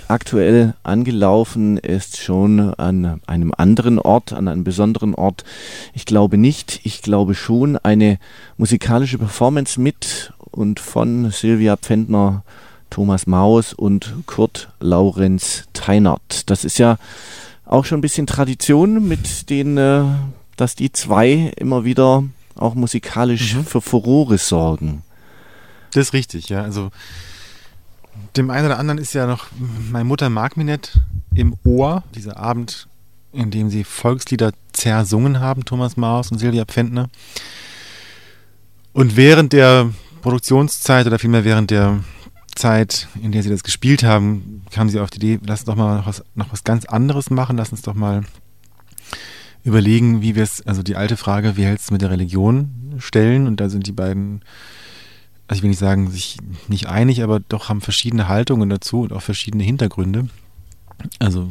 aktuell angelaufen ist, schon an einem anderen Ort, an einem besonderen Ort. Ich glaube nicht, ich glaube schon, eine musikalische Performance mit und von Sylvia Pfändner, Thomas Maus und Kurt Laurenz Teinert. Das ist ja auch schon ein bisschen Tradition mit den, dass die zwei immer wieder auch musikalisch für Furore sorgen. Das ist richtig, ja. Also dem einen oder anderen ist ja noch Meine Mutter mag mich nicht im Ohr, dieser Abend, in dem sie Volkslieder zersungen haben, Thomas Maus und Sylvia Pfändner. Und während der Produktionszeit oder vielmehr während der Zeit, in der sie das gespielt haben, kamen sie auf die Idee, lass uns doch mal noch was ganz anderes machen, lass uns doch mal überlegen, wie wir es, also die alte Frage, wie hältst du mit der Religion stellen? Und da sind die beiden, also ich will nicht sagen, sich nicht einig, aber doch haben verschiedene Haltungen dazu und auch verschiedene Hintergründe. Also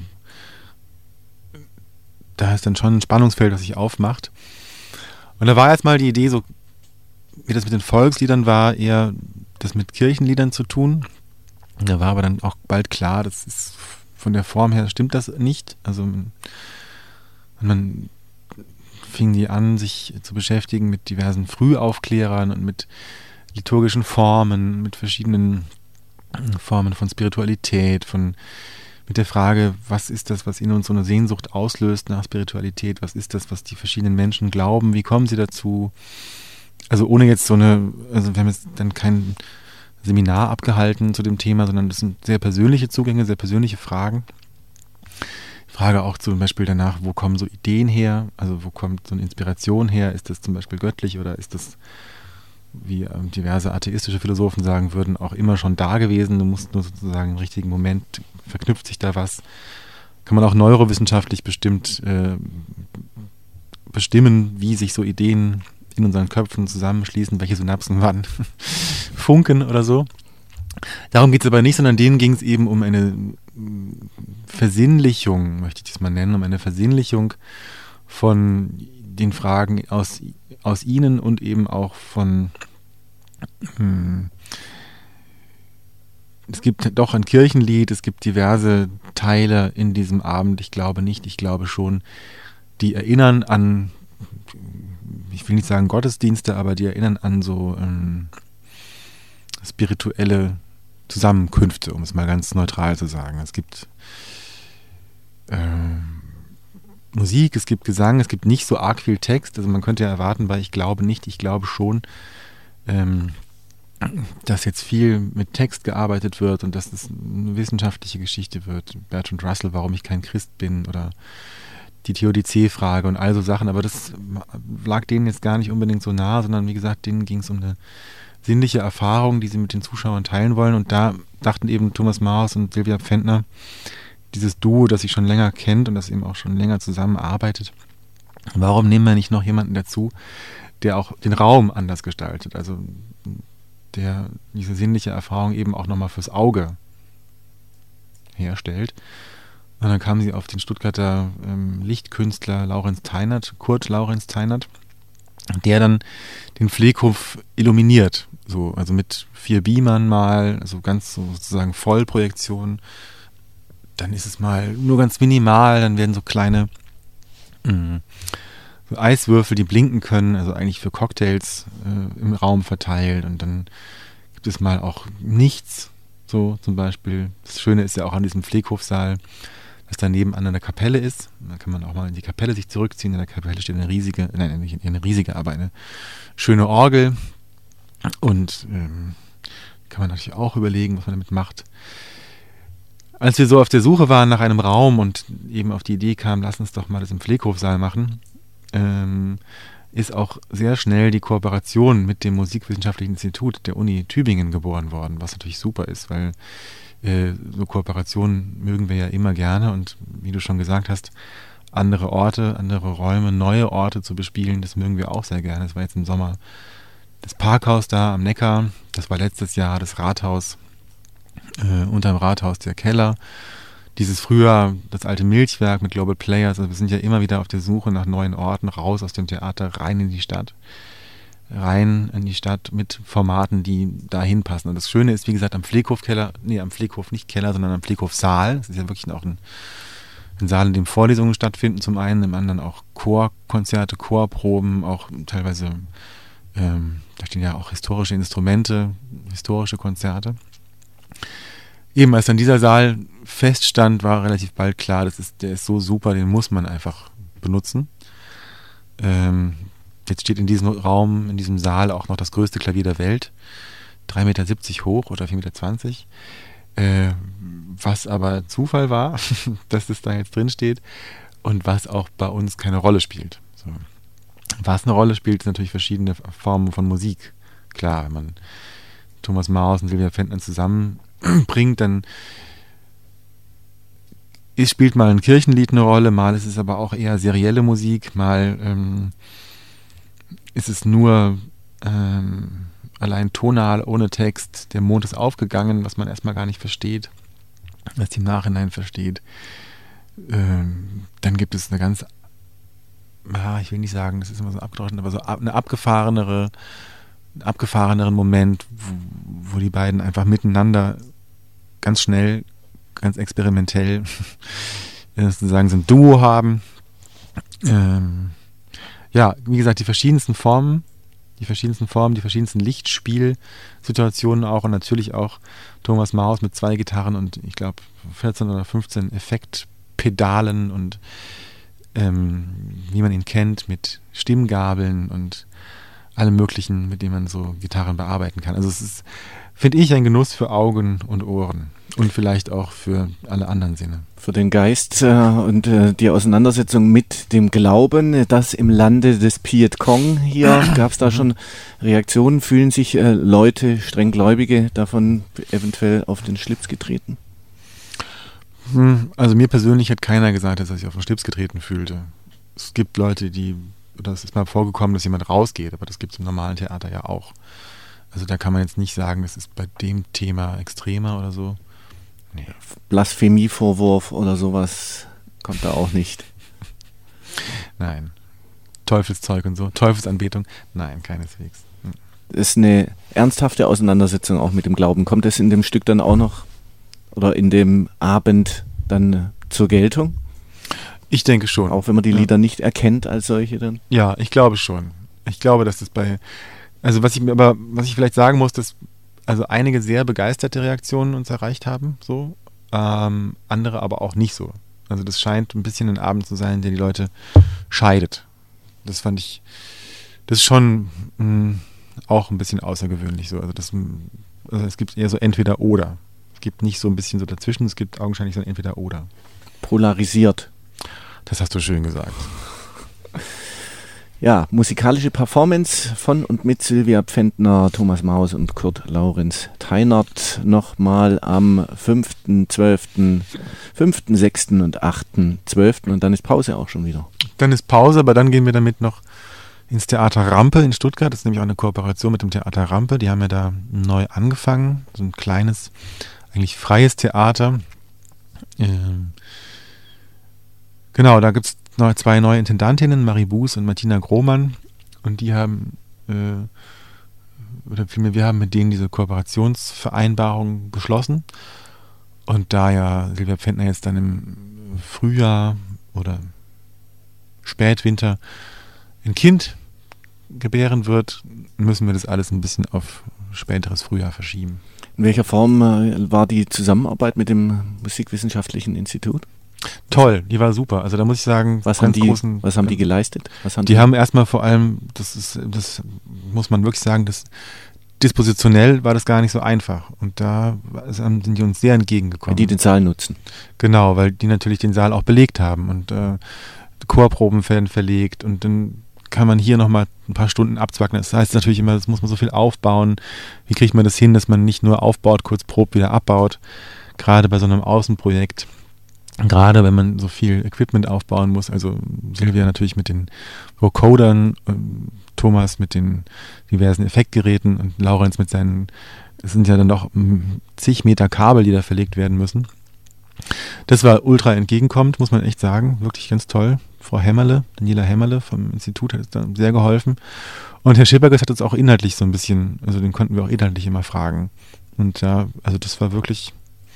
da ist dann schon ein Spannungsfeld, das sich aufmacht. Und da war erstmal die Idee, so wie das mit den Volksliedern war, eher das mit Kirchenliedern zu tun. Da war aber dann auch bald klar, das ist von der Form her stimmt das nicht. Also man fing die an, sich zu beschäftigen mit diversen Frühaufklärern und mit liturgischen Formen, mit verschiedenen Formen von Spiritualität, mit der Frage, was ist das, was in uns so eine Sehnsucht auslöst nach Spiritualität, was ist das, was die verschiedenen Menschen glauben, wie kommen sie dazu? Also ohne jetzt also wir haben jetzt dann kein Seminar abgehalten zu dem Thema, sondern das sind sehr persönliche Zugänge, sehr persönliche Fragen. Ich frage auch zum Beispiel danach, wo kommen so Ideen her, also wo kommt so eine Inspiration her, ist das zum Beispiel göttlich oder ist das, wie diverse atheistische Philosophen sagen würden, auch immer schon da gewesen, du musst nur sozusagen im richtigen Moment, verknüpft sich da was. Kann man auch neurowissenschaftlich bestimmen, wie sich so Ideen in unseren Köpfen zusammenschließen, welche Synapsen wann funken oder so. Darum geht es aber nicht, sondern denen ging es eben um eine Versinnlichung, möchte ich das mal nennen, um eine Versinnlichung von den Fragen aus ihnen und eben auch von es gibt doch ein Kirchenlied, es gibt diverse Teile in diesem Abend, ich glaube nicht, ich glaube schon, die erinnern an, ich will nicht sagen Gottesdienste, aber die erinnern an so spirituelle Zusammenkünfte, um es mal ganz neutral zu sagen. Es gibt Musik, es gibt Gesang, es gibt nicht so arg viel Text, also man könnte ja erwarten, weil ich glaube nicht, ich glaube schon, dass jetzt viel mit Text gearbeitet wird und dass es eine wissenschaftliche Geschichte wird. Bertrand Russell, warum ich kein Christ bin oder die Theodizee-Frage und all so Sachen, aber das lag denen jetzt gar nicht unbedingt so nah, sondern wie gesagt, denen ging es um eine sinnliche Erfahrung, die sie mit den Zuschauern teilen wollen und da dachten eben Thomas Maus und Sylvia Pfändner, dieses Duo, das sich schon länger kennt und das eben auch schon länger zusammenarbeitet, warum nehmen wir nicht noch jemanden dazu, der auch den Raum anders gestaltet, also der diese sinnliche Erfahrung eben auch nochmal fürs Auge herstellt. Und dann kamen sie auf den Stuttgarter Lichtkünstler Kurt Laurenz Teinert, der dann den Pfleghof illuminiert, so, also mit 4 Beamern mal, also ganz so sozusagen Vollprojektion. Dann ist es mal nur ganz minimal, dann werden so kleine so Eiswürfel, die blinken können, also eigentlich für Cocktails im Raum verteilt und dann gibt es mal auch nichts, so zum Beispiel. Das Schöne ist ja auch an diesem Pfleghofsaal, dass daneben an einer Kapelle ist. Da kann man auch mal in die Kapelle sich zurückziehen. In der Kapelle steht aber eine schöne Orgel. Und kann man natürlich auch überlegen, was man damit macht. Als wir so auf der Suche waren nach einem Raum und eben auf die Idee kamen, lass uns doch mal das im Pfleghofsaal machen, ist auch sehr schnell die Kooperation mit dem Musikwissenschaftlichen Institut der Uni Tübingen geboren worden, was natürlich super ist, weil so Kooperationen mögen wir ja immer gerne und wie du schon gesagt hast, andere Orte, andere Räume, neue Orte zu bespielen, das mögen wir auch sehr gerne. Das war jetzt im Sommer das Parkhaus da am Neckar, das war letztes Jahr das Rathaus, unterm Rathaus der Keller, dieses früher das alte Milchwerk mit Global Players, also wir sind ja immer wieder auf der Suche nach neuen Orten, raus aus dem Theater, rein in die Stadt. rein in die Stadt mit Formaten, die da hinpassen. Und das Schöne ist, wie gesagt, am Pfleghof-Keller, am Pfleghof nicht Keller, sondern am Pfleghof-Saal. Das ist ja wirklich auch ein Saal, in dem Vorlesungen stattfinden zum einen, im anderen auch Chorkonzerte, Chorproben, auch teilweise, da stehen ja auch historische Instrumente, historische Konzerte. Eben als dann dieser Saal feststand, war relativ bald klar, der ist so super, den muss man einfach benutzen. Jetzt steht in diesem Raum, in diesem Saal auch noch das größte Klavier der Welt, 3,70 Meter hoch oder 4,20 Meter. Was aber Zufall war, dass es da jetzt drin steht und was auch bei uns keine Rolle spielt. So. Was eine Rolle spielt, sind natürlich verschiedene Formen von Musik. Klar, wenn man Thomas Maus und Silvia Pfändner zusammenbringt, dann spielt mal ein Kirchenlied eine Rolle, mal ist es aber auch eher serielle Musik, mal ist es nur allein tonal, ohne Text, der Mond ist aufgegangen, was man erstmal gar nicht versteht, was die im Nachhinein versteht. Dann gibt es eine ganz, ich will nicht sagen, das ist immer so abgedroschen, aber so einen abgefahreneren Moment, wo die beiden einfach miteinander ganz schnell, ganz experimentell sozusagen so ein Duo haben. Ja, wie gesagt, die verschiedensten Formen, die verschiedensten Lichtspielsituationen auch und natürlich auch Thomas Maus mit 2 Gitarren und ich glaube 14 oder 15 Effektpedalen und wie man ihn kennt, mit Stimmgabeln und allem Möglichen, mit dem man so Gitarren bearbeiten kann. Also es ist, finde ich, ein Genuss für Augen und Ohren und vielleicht auch für alle anderen Sinne. Für den Geist und die Auseinandersetzung mit dem Glauben, das im Lande des Piet Kong hier, gab es da schon Reaktionen? Fühlen sich Leute, Strenggläubige, davon eventuell auf den Schlips getreten? Also mir persönlich hat keiner gesagt, dass er sich auf den Schlips getreten fühlte. Es gibt Leute, oder es ist mal vorgekommen, dass jemand rausgeht, aber das gibt es im normalen Theater ja auch. Also da kann man jetzt nicht sagen, das ist bei dem Thema extremer oder so. Nee. Blasphemievorwurf oder sowas kommt da auch nicht. Nein. Teufelszeug und so, Teufelsanbetung, nein, keineswegs. Das ist eine ernsthafte Auseinandersetzung auch mit dem Glauben. Kommt das in dem Stück dann auch noch oder in dem Abend dann zur Geltung? Ich denke schon. Auch wenn man die Lieder nicht erkennt als solche dann? Ja, ich glaube schon. Ich glaube, dass das was ich vielleicht sagen muss, dass also einige sehr begeisterte Reaktionen uns erreicht haben, so, andere aber auch nicht so. Also das scheint ein bisschen ein Abend zu sein, der die Leute scheidet. Das fand ich, das ist schon auch ein bisschen außergewöhnlich so. Also es gibt eher so entweder oder. Es gibt nicht so ein bisschen so dazwischen, es gibt augenscheinlich so ein entweder oder. Polarisiert. Das hast du schön gesagt. Ja, musikalische Performance von und mit Silvia Pfändner, Thomas Maus und Kurt Laurenz Theinert nochmal am 5.12., 5., 6. und 8.12. und dann ist Pause auch schon wieder. Dann ist Pause, aber dann gehen wir damit noch ins Theater Rampe in Stuttgart. Das ist nämlich auch eine Kooperation mit dem Theater Rampe. Die haben ja da neu angefangen. So ein kleines, eigentlich freies Theater. Genau, da gibt es 2 neue Intendantinnen, Marie Buß und Martina Grohmann. Und die haben, oder vielmehr, wir haben mit denen diese Kooperationsvereinbarung geschlossen. Und da ja Silvia Pfändner jetzt dann im Frühjahr oder Spätwinter ein Kind gebären wird, müssen wir das alles ein bisschen auf späteres Frühjahr verschieben. In welcher Form war die Zusammenarbeit mit dem Musikwissenschaftlichen Institut? Toll, die war super. Also da muss ich sagen, was haben die geleistet? Die haben erstmal vor allem, das muss man wirklich sagen, dispositionell war das gar nicht so einfach. Und da sind die uns sehr entgegengekommen. Die den Saal nutzen. Genau, weil die natürlich den Saal auch belegt haben und Chorproben werden verlegt und dann kann man hier nochmal ein paar Stunden abzwacken. Das heißt natürlich immer, das muss man so viel aufbauen. Wie kriegt man das hin, dass man nicht nur aufbaut, kurz probt, wieder abbaut? Gerade bei so einem Außenprojekt. Gerade wenn man so viel Equipment aufbauen muss, also Silvia natürlich mit den Vocodern, Thomas mit den diversen Effektgeräten und Laurenz mit seinen, es sind ja dann doch zig Meter Kabel, die da verlegt werden müssen. Das war ultra entgegenkommend, muss man echt sagen. Wirklich ganz toll. Frau Hämmerle, Daniela Hämmerle vom Institut hat uns da sehr geholfen. Und Herr Schipperges hat uns auch inhaltlich so ein bisschen, also den konnten wir auch inhaltlich immer fragen. Und ja, also das war wirklich,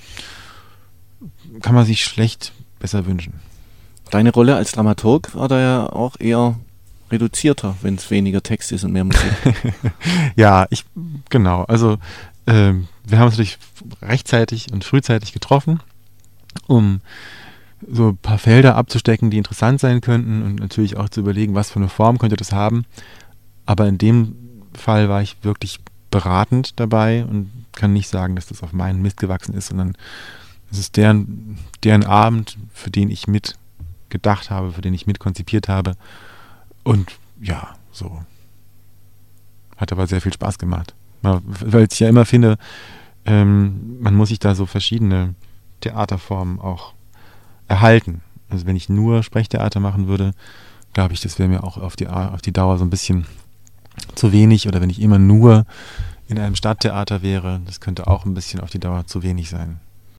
kann man sich schlecht besser wünschen. Deine Rolle als Dramaturg war da ja auch eher reduzierter, wenn es weniger Text ist und mehr Musik. Ja, genau. Also wir haben uns natürlich rechtzeitig und frühzeitig getroffen, um so ein paar Felder abzustecken, die interessant sein könnten und natürlich auch zu überlegen, was für eine Form könnte das haben. Aber in dem Fall war ich wirklich beratend dabei und kann nicht sagen, dass das auf meinen Mist gewachsen ist, sondern es ist deren Abend, für den ich mit gedacht habe, für den ich mit konzipiert habe. Und ja, so. Hat aber sehr viel Spaß gemacht. Weil ich ja immer finde, man muss sich da so verschiedene Theaterformen auch erhalten. Also wenn ich nur Sprechtheater machen würde, glaube ich, das wäre mir auch auf die Dauer so ein bisschen zu wenig. Oder wenn ich immer nur in einem Stadttheater wäre, das könnte auch ein bisschen auf die Dauer zu wenig sein.